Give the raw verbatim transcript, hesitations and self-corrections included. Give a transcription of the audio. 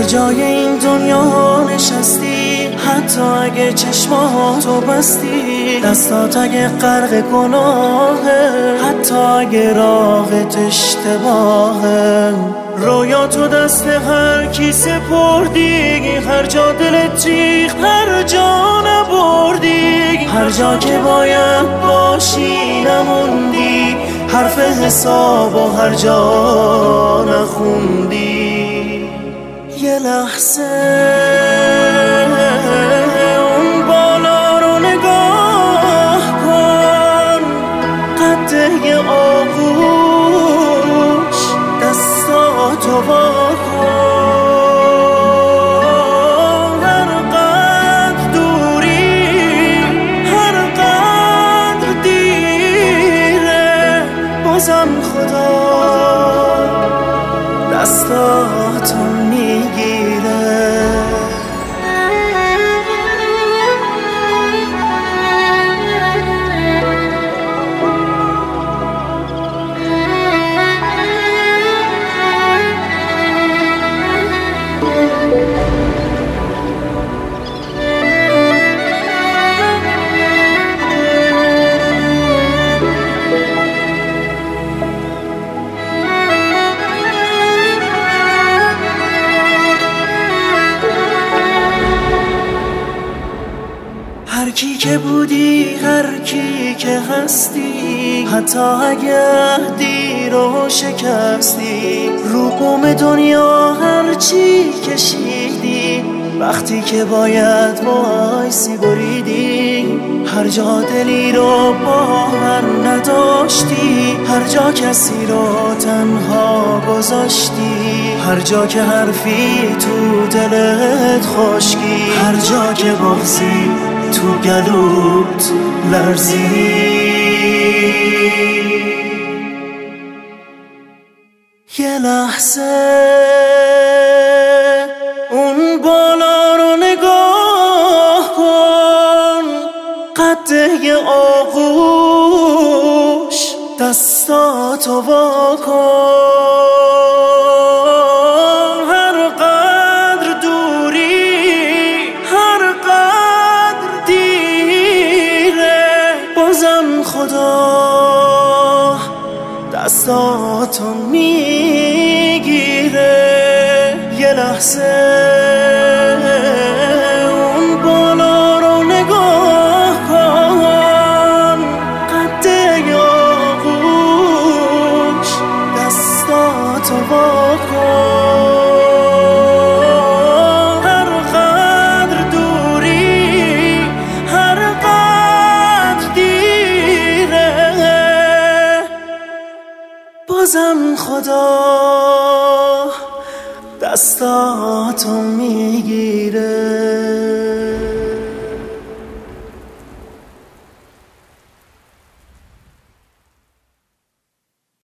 جای این دنیا نشستی، حتی اگه چشماتو بستی، دستات اگه غرق گناهه، حتی اگه راهت اشتباهه. رویا تو دست هر کی سپردی، هر جا دلت ریخت هر جا نبردی، هر جا که باید باشی نموندی، حرف حساب و هر جا نخوندی. یه لحظه اون بالا رو نگاه کن، قد یه آغوش دستاتو وا کن. هر قدر دوری، هر قدر دیره، بازم خدا دستاتو میگیره. هر کی که بودی، هر کی که هستی، حتی اگه عهدی رو شکستی، رو بوم دنیا هر چی کشیدی، وقتی که باید وایسی بریدی. هر جا دلی رو باور نداشتی، هر جا کسی رو تنها گذاشتی، هر جا که حرفی تو دلت خشکی، هر جا که بغضی تو گلوت لرزی. یه لحظه اون بالا رو نگاه کن، قد یه آغوش دستاتو وا کن. هر قدر دوری، هر قدر دیره، بازم خدا دستاتو میگیره. یه لحظه اون بالا رو نگاه کن، قد یه آغوش دستاتو وا کن. هر قدر دوری، هر قدر دیره، بازم خدا دستاتو میگیره.